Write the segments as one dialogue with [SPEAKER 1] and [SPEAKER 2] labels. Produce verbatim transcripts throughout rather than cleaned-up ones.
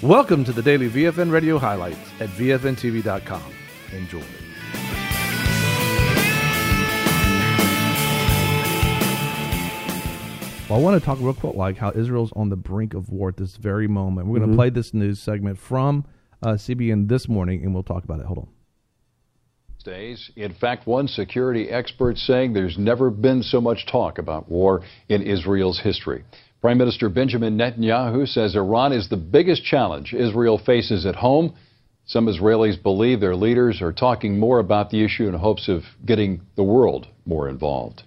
[SPEAKER 1] Welcome to the daily V F N Radio highlights at V F N T V dot com. Enjoy. Well, I want to talk real quick like how Israel's on the brink of war at this very moment. We're going to mm-hmm. play this news segment from uh, C B N this morning, and we'll talk about it. Hold on.
[SPEAKER 2] Days. In fact, one security expert saying there's never been so much talk about war in Israel's history. Prime Minister Benjamin Netanyahu says Iran is the biggest challenge Israel faces at home. Some Israelis believe their leaders are talking more about the issue in hopes of getting the world more involved.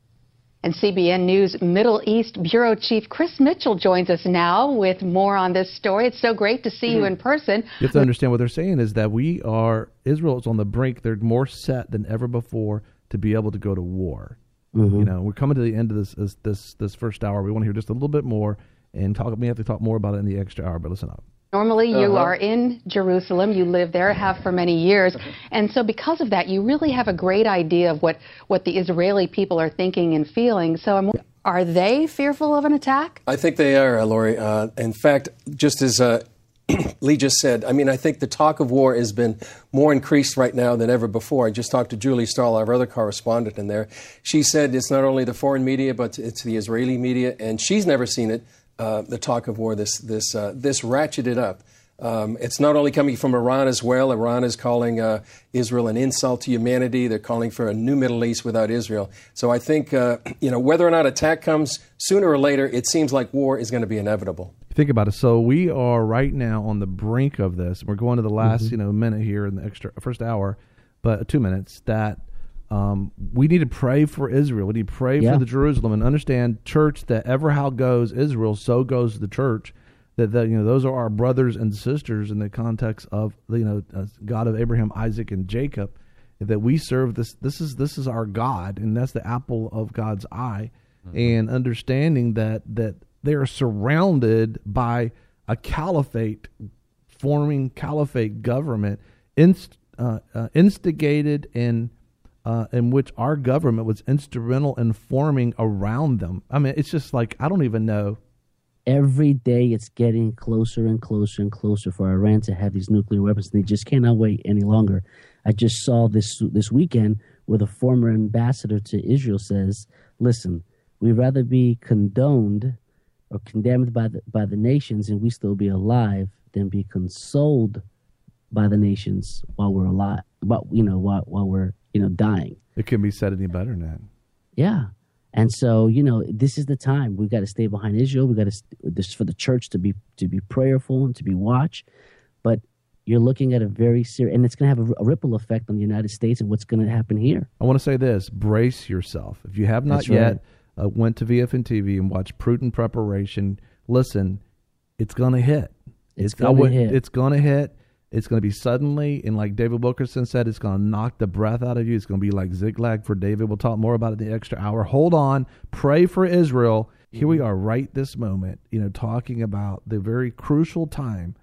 [SPEAKER 3] And C B N News Middle East Bureau Chief Chris Mitchell joins us now with more on this story. It's so great to see mm-hmm. you in person.
[SPEAKER 1] You have to understand what they're saying is that we are, Israel is on the brink. They're more set than ever before to be able to go to war. Mm-hmm. You know, we're coming to the end of this, this this this first hour. We want to hear just a little bit more and talk. We have to talk more about it in the extra hour, but listen up.
[SPEAKER 3] Normally, you
[SPEAKER 2] uh-huh.
[SPEAKER 3] are in Jerusalem. You live there, have for many years. And so because of that, you really have a great idea of what, what the Israeli people are thinking and feeling. So I'm, are they fearful of an attack?
[SPEAKER 4] I think they are, Lori. Uh, in fact, just as uh, Lee just said, I mean, I think the talk of war has been more increased right now than ever before. I just talked to Julie Stahl, our other correspondent in there. She said it's not only the foreign media, but it's the Israeli media, and she's never seen it. Uh, the talk of war, this this uh, this ratcheted up. Um, it's not only coming from Iran as well. Iran is calling uh, Israel an insult to humanity. They're calling for a new Middle East without Israel. So I think, uh, you know, whether or not attack comes sooner or later, it seems like war is going to be inevitable.
[SPEAKER 1] Think about it. So we are right now on the brink of this. We're going to the last, mm-hmm. you know, minute here in the extra first hour, but two minutes that. Um, we need to pray for Israel. We need to pray yeah. for the Jerusalem and understand, church, that ever how goes Israel, so goes the church. That, that you know, those are our brothers and sisters in the context of you know uh, God of Abraham, Isaac, and Jacob. That we serve this. This is this is our God, and that's the apple of God's eye. Mm-hmm. And understanding that that they are surrounded by a caliphate, forming caliphate government, inst, uh, uh, instigated and. Uh, in which our government was instrumental in forming around them. I mean, it's just like, I don't even know.
[SPEAKER 5] Every day it's getting closer and closer and closer for Iran to have these nuclear weapons. They just cannot wait any longer. I just saw this this weekend where the former ambassador to Israel says, listen, we'd rather be condoned or condemned by the, by the nations and we still be alive than be consoled by the nations while we're alive, but you know, while, while we're you know, dying.
[SPEAKER 1] It couldn't be said any better than that.
[SPEAKER 5] Yeah. And so, you know, this is the time. We've got to stay behind Israel. We've got to, this for the church to be to be prayerful and to be watch. But you're looking at a very serious, and it's going to have a, a ripple effect on the United States and what's going to happen here.
[SPEAKER 1] I want to say this, brace yourself. If you have not
[SPEAKER 5] That's
[SPEAKER 1] yet
[SPEAKER 5] right.
[SPEAKER 1] uh, went to V F N T V and watched Prudent Preparation, listen, it's going to hit.
[SPEAKER 5] It's, it's going to hit.
[SPEAKER 1] It's going to hit. It's going to be suddenly, and like David Wilkerson said, it's going to knock the breath out of you. It's going to be like Ziklag for David. We'll talk more about it in the extra hour. Hold on. Pray for Israel. Here we are right this moment, you know, talking about the very crucial time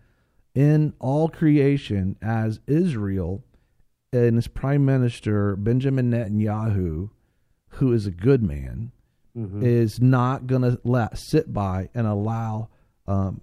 [SPEAKER 1] in all creation as Israel and its Prime Minister, Benjamin Netanyahu, who is a good man, mm-hmm. is not going to let sit by and allow um,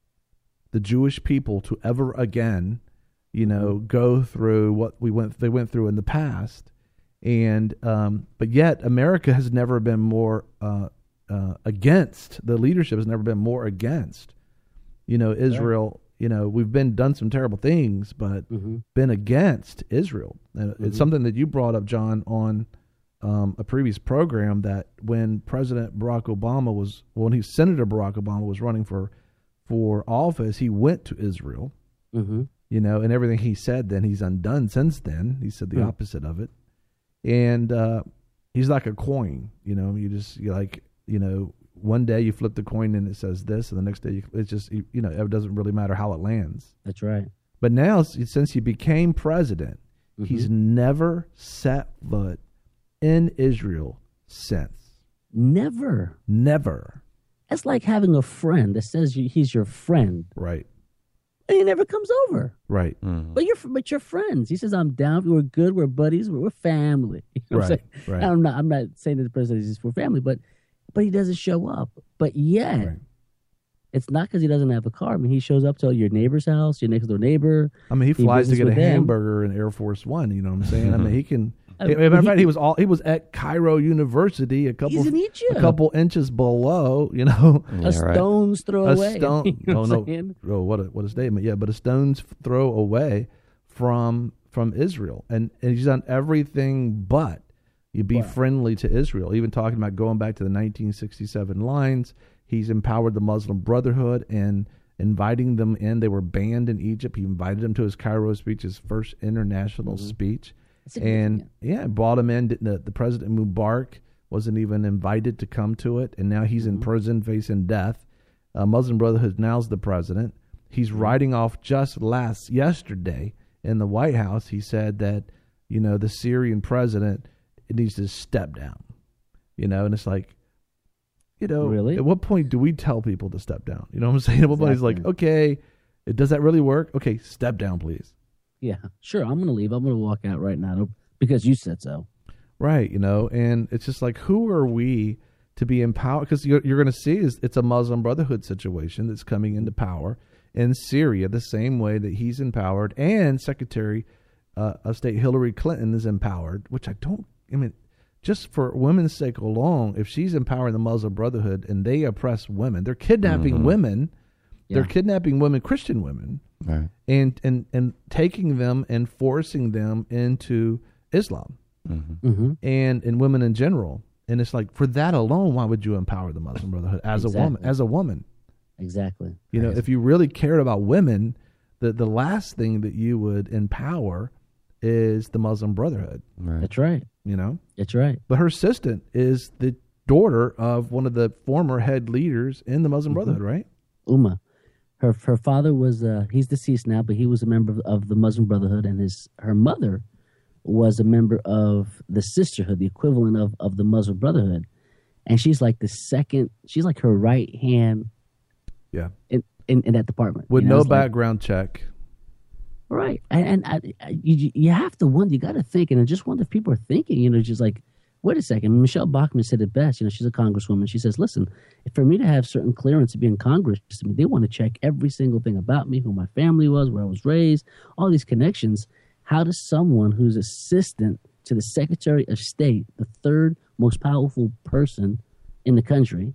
[SPEAKER 1] the Jewish people to ever again, you know, go through what we went they went through in the past, and um, but yet America has never been more uh, uh, against the leadership has never been more against, you know, Israel. Right. You know, we've been done some terrible things, but mm-hmm. been against Israel. And mm-hmm. it's something that you brought up, John, on um, a previous program that when President Barack Obama was when he Senator Barack Obama was running for. for office, he went to Israel, mm-hmm. you know, and everything he said then, he's undone since then. He said the mm. opposite of it. And uh, he's like a coin, you know, you just, you like, you know, one day you flip the coin and it says this, and the next day you, it's just, you, you know, it doesn't really matter how it lands.
[SPEAKER 5] That's right.
[SPEAKER 1] But now, since he became president, mm-hmm. he's never set foot in Israel since.
[SPEAKER 5] Never.
[SPEAKER 1] Never.
[SPEAKER 5] That's like having a friend that says you, he's your friend.
[SPEAKER 1] Right.
[SPEAKER 5] And he never comes over.
[SPEAKER 1] Right.
[SPEAKER 5] Mm-hmm. But you're but you're friends. He says, I'm down. We're good. We're buddies. We're, we're family. You know
[SPEAKER 1] right.
[SPEAKER 5] what I'm
[SPEAKER 1] right.
[SPEAKER 5] And I'm not I'm not saying that the person is for family, but but he doesn't show up. But yet,
[SPEAKER 1] right.
[SPEAKER 5] It's not because he doesn't have a car. I mean, he shows up to your neighbor's house, your next door neighbor.
[SPEAKER 1] I mean, he flies to
[SPEAKER 5] business
[SPEAKER 1] get a
[SPEAKER 5] with them.
[SPEAKER 1] hamburger in Air Force One. You know what I'm saying? I mean, he can.
[SPEAKER 5] Uh,
[SPEAKER 1] As a matter of
[SPEAKER 5] he-
[SPEAKER 1] fact, he was all he was at Cairo University, a couple
[SPEAKER 5] He's in Egypt.
[SPEAKER 1] a couple inches below. You know,
[SPEAKER 5] A
[SPEAKER 6] Yeah, right.
[SPEAKER 5] stone's throw
[SPEAKER 1] a
[SPEAKER 5] away.
[SPEAKER 1] stone.
[SPEAKER 5] You know
[SPEAKER 1] oh
[SPEAKER 5] what
[SPEAKER 1] no!
[SPEAKER 5] I'm saying?
[SPEAKER 1] Oh, what a what a statement! Yeah, but a stone's throw away from from Israel, and, and he's done everything but you be
[SPEAKER 5] Wow.
[SPEAKER 1] friendly to Israel. Even talking about going back to the nineteen sixty-seven lines, he's empowered the Muslim Brotherhood and inviting them in. They were banned in Egypt. He invited them to his Cairo speech, his first international
[SPEAKER 5] Mm-hmm.
[SPEAKER 1] speech, and
[SPEAKER 5] significant.
[SPEAKER 1] yeah, brought him in. The, the President Mubarak wasn't even invited to come to it, and now he's in prison facing death. Uh, Muslim Brotherhood now's the president. He's writing off just last yesterday in the White House. He said that you know the Syrian president needs to step down. You know, and it's like, you know,
[SPEAKER 5] Really?
[SPEAKER 1] at what point do we tell people to step down? You know what I'm saying? At what point it's like,
[SPEAKER 5] Exactly.
[SPEAKER 1] okay, does that really work? Okay, step down, please.
[SPEAKER 5] Yeah, sure. I'm going to leave. I'm going to walk out right now because you said so.
[SPEAKER 1] Right, you know, and it's just like, who are we to be empowered? Because you're, you're going to see is it's a Muslim Brotherhood situation that's coming into power in Syria, the same way that he's empowered, and Secretary uh, of State Hillary Clinton is empowered, which I don't, I mean, just for women's sake alone, if she's empowering the Muslim Brotherhood and they oppress women, they're kidnapping
[SPEAKER 6] Mm-hmm.
[SPEAKER 1] women, they're
[SPEAKER 5] Yeah.
[SPEAKER 1] kidnapping women, Christian women,
[SPEAKER 6] Right.
[SPEAKER 1] and, and, and taking them and forcing them into Islam.
[SPEAKER 5] Mm-hmm.
[SPEAKER 1] and and women in general. And it's like, for that alone, why would you empower the Muslim Brotherhood as a woman?
[SPEAKER 5] Exactly.
[SPEAKER 1] As a woman,
[SPEAKER 5] Exactly.
[SPEAKER 1] you know, if you really cared about women, the the last thing that you would empower is the Muslim Brotherhood.
[SPEAKER 6] Right.
[SPEAKER 5] That's right.
[SPEAKER 1] You know,
[SPEAKER 5] That's right.
[SPEAKER 1] but her assistant is the daughter of one of the former head leaders in the Muslim Brotherhood, right?
[SPEAKER 5] Uma. Her her father was uh he's deceased now, but he was a member of, of the Muslim Brotherhood, and his her mother was a member of the Sisterhood, the equivalent of, of the Muslim Brotherhood. And she's like the second she's like her right hand
[SPEAKER 1] Yeah,
[SPEAKER 5] in, in, in that department.
[SPEAKER 1] with
[SPEAKER 5] You know,
[SPEAKER 1] no
[SPEAKER 5] it's like-
[SPEAKER 1] background check.
[SPEAKER 5] Right. And, and I, I, you, you have to wonder, you got to think, and I just wonder if people are thinking, you know, just like, wait a second. Michelle Bachmann said it best. You know, she's a congresswoman. She says, listen, if for me to have certain clearance to be in Congress, I mean, they want to check every single thing about me, who my family was, where I was raised, all these connections. How does someone who's assistant to the Secretary of State, the third most powerful person in the country,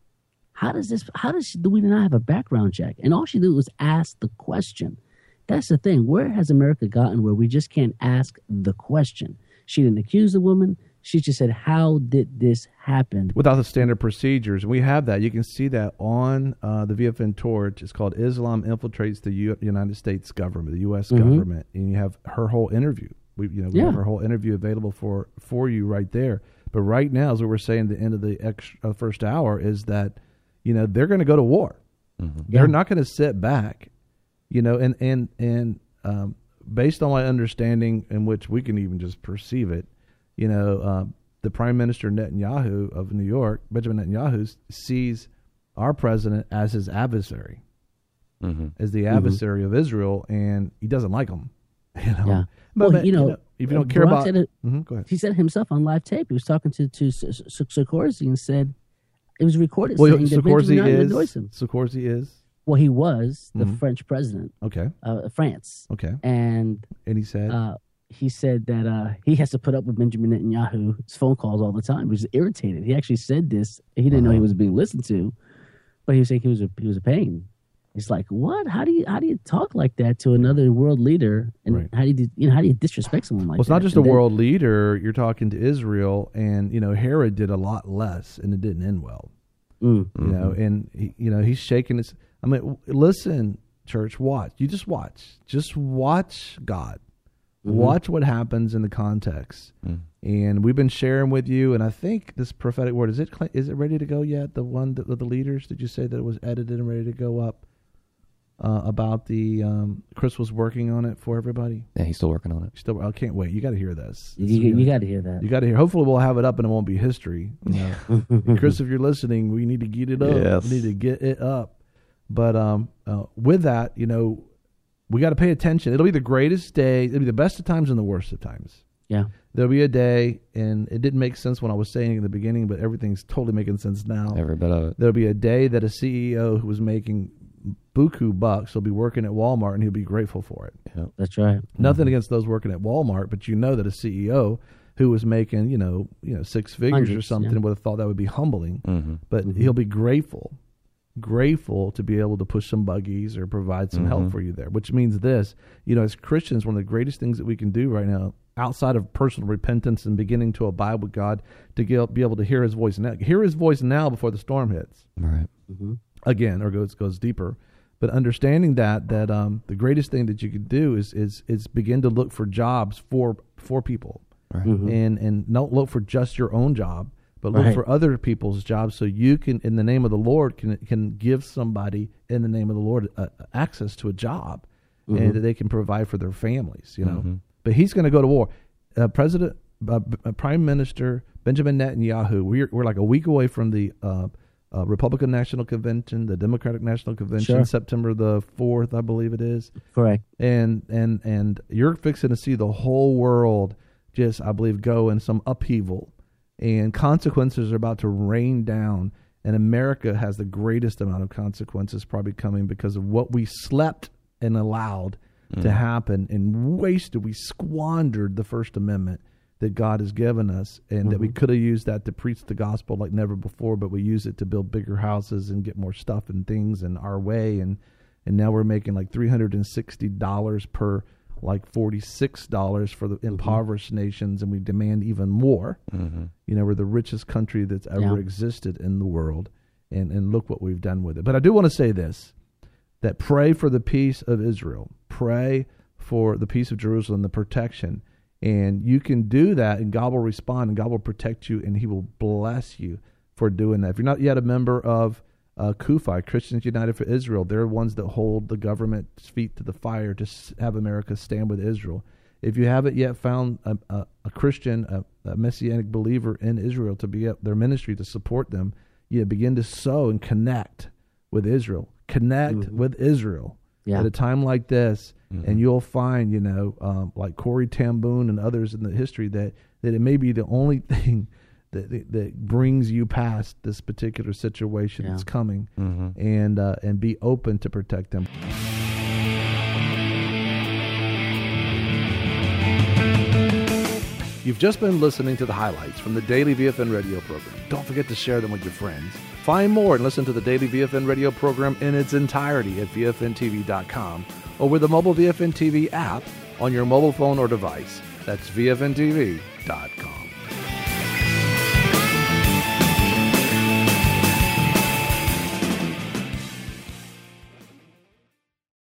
[SPEAKER 5] how does this, how does she, do we not have a background check? And all she did was ask the question. That's the thing. Where has America gotten where we just can't ask the question? She didn't accuse the woman. She just said, how did this happen?
[SPEAKER 1] Without the standard procedures. We have that. You can see that on uh, the V F N torch. It's called Islam Infiltrates the U- United States Government, the U S
[SPEAKER 5] Mhm.
[SPEAKER 1] government. And you have her whole interview. We, you know, we
[SPEAKER 5] Yeah.
[SPEAKER 1] have her whole interview available for, for you right there. But right now, as we were saying at the end of the extra, uh, first hour, is that, you know, they're going to go to war. They're
[SPEAKER 5] Yeah.
[SPEAKER 1] not going to sit back, you know, and, and, and um, based on my understanding, in which we can even just perceive it, you know, uh, the Prime Minister Netanyahu of New York, Benjamin Netanyahu, sees our president as his adversary,
[SPEAKER 6] Mm-hmm.
[SPEAKER 1] as the adversary of Israel, and he doesn't like him. You know,
[SPEAKER 5] Yeah.
[SPEAKER 1] but,
[SPEAKER 5] Well,
[SPEAKER 1] but,
[SPEAKER 5] you know,
[SPEAKER 1] if you don't care
[SPEAKER 5] Barack
[SPEAKER 1] about,
[SPEAKER 5] said it-
[SPEAKER 1] Mhm, go ahead.
[SPEAKER 5] He said it himself on live tape. He was talking to, to S- S- S- Sikorsky and said, it was recorded
[SPEAKER 1] Well,
[SPEAKER 5] saying that Benjamin
[SPEAKER 1] Sikorsky
[SPEAKER 5] Netanyahu
[SPEAKER 1] is
[SPEAKER 5] annoys him.
[SPEAKER 1] Sikorsky is
[SPEAKER 5] Well, he was the
[SPEAKER 1] Mhm.
[SPEAKER 5] French president
[SPEAKER 1] okay,
[SPEAKER 5] of France.
[SPEAKER 1] okay,
[SPEAKER 5] And
[SPEAKER 1] and he said,
[SPEAKER 5] uh, he said that uh, he has to put up with Benjamin Netanyahu's phone calls all the time. He was irritated. He actually said this. He didn't know he was being listened to, but he was saying he was a, he was a pain. He's like, what? How do you how do you talk like that to another world leader? And
[SPEAKER 1] Right.
[SPEAKER 5] how do you you know how do you disrespect someone like
[SPEAKER 1] well, it's
[SPEAKER 5] that?
[SPEAKER 1] not just a
[SPEAKER 5] And then-
[SPEAKER 1] world leader. You're talking to Israel, and you know Herod did a lot less, and it didn't end well.
[SPEAKER 5] Mm.
[SPEAKER 1] You know, and he, you know he's shaking his. I mean, w- listen, church, watch. You just watch. Just watch God.
[SPEAKER 5] Mm-hmm.
[SPEAKER 1] Watch what happens in the context. And we've been sharing with you. And I think this prophetic word is it cl- is it ready to go yet? The one that, with the leaders. Did you say that it was edited and ready to go up? Uh, about the um, Chris was working on it for everybody.
[SPEAKER 6] Yeah, he's still working on it.
[SPEAKER 1] Still, I can't wait. You got to hear this.
[SPEAKER 5] You,
[SPEAKER 1] It's
[SPEAKER 5] you,
[SPEAKER 1] gonna-
[SPEAKER 5] got to hear that.
[SPEAKER 1] you got to hear. Hopefully, we'll have it up and it won't be history. You know? And Chris, if you're listening, we need to get it up.
[SPEAKER 6] Yes.
[SPEAKER 1] We need to get it up. But um, uh, with that, you know, we got to pay attention. It'll be the greatest day. It'll be the best of times and the worst of times.
[SPEAKER 5] Yeah.
[SPEAKER 1] There'll be a day, and it didn't make sense when I was saying it in the beginning, but everything's totally making sense now.
[SPEAKER 6] Every bit of it.
[SPEAKER 1] There'll be a day that a C E O who was making buku bucks will be working at Walmart, and he'll be grateful for it.
[SPEAKER 6] Yeah.
[SPEAKER 5] That's right.
[SPEAKER 1] Nothing against those working at Walmart, but you know that a C E O who was making, you know, you know, six figures or
[SPEAKER 5] Hundreds,
[SPEAKER 1] something
[SPEAKER 5] yeah.
[SPEAKER 1] would have thought that would be humbling.
[SPEAKER 6] Mm-hmm.
[SPEAKER 1] But he'll be grateful, grateful to be able to push some buggies or provide some help for you there, which means this, you know, as Christians, one of the greatest things that we can do right now, outside of personal repentance and beginning to abide with God, to get, be able to hear his voice now, hear his voice now before the storm hits.
[SPEAKER 6] Right.
[SPEAKER 5] Mm-hmm.
[SPEAKER 1] Again, or goes goes deeper. But understanding that that um, the greatest thing that you could do is is is begin to look for jobs for for people,
[SPEAKER 6] Right.
[SPEAKER 5] Mm-hmm.
[SPEAKER 1] and and don't look for just your own job, but look
[SPEAKER 5] Right.
[SPEAKER 1] for other people's jobs, so you can, in the name of the Lord, can can give somebody in the name of the Lord uh, access to a job,
[SPEAKER 5] Mm-hmm.
[SPEAKER 1] and that they can provide for their families. You know,
[SPEAKER 6] Mhm.
[SPEAKER 1] but he's going to go to war. Uh, President, uh, uh, Prime Minister Benjamin Netanyahu. We're we're like a week away from the uh, uh, Republican National Convention, the Democratic National Convention,
[SPEAKER 5] Sure.
[SPEAKER 1] September the fourth, I believe it is.
[SPEAKER 5] Correct.
[SPEAKER 1] And and and you're fixing to see the whole world just, I believe, go in some upheaval, and consequences are about to rain down. And America has the greatest amount of consequences probably coming because of what we slept and allowed to happen and wasted. We squandered the First Amendment that God has given us, and that we could have used that to preach the gospel like never before, but we use it to build bigger houses and get more stuff and things in our way. And and now we're making like three hundred sixty dollars per like forty-six dollars for the impoverished nations, and we demand even more.
[SPEAKER 6] Mm-hmm.
[SPEAKER 1] You know, we're the richest country that's ever
[SPEAKER 5] Yeah.
[SPEAKER 1] existed in the world, and, and look what we've done with it. But I do want to say this, that pray for the peace of Israel. Pray for the peace of Jerusalem, the protection. And you can do that, and God will respond, and God will protect you, and he will bless you for doing that. If you're not yet a member of uh, C U F I, Christians United for Israel, they're ones that hold the government's feet to the fire to s- have America stand with Israel. If you haven't yet found a, a, a Christian, a, a Messianic believer in Israel to be at their ministry to support them, you begin to sow and connect with Israel. Connect
[SPEAKER 5] Mhm.
[SPEAKER 1] with Israel
[SPEAKER 5] Yeah.
[SPEAKER 1] at a time like this, and you'll find, you know, um, like Corey Tamboon and others in the history, that, that it may be the only thing that that, that brings you past this particular situation
[SPEAKER 5] Yeah.
[SPEAKER 1] that's coming,
[SPEAKER 6] Mm-hmm.
[SPEAKER 1] and uh, and be open to protect them. You've just been listening to the highlights from the Daily V F N radio program. Don't forget to share them with your friends. Find more and listen to the Daily V F N radio program in its entirety at V F N T V dot com or with the mobile V F N T V app on your mobile phone or device. That's V F N T V dot com.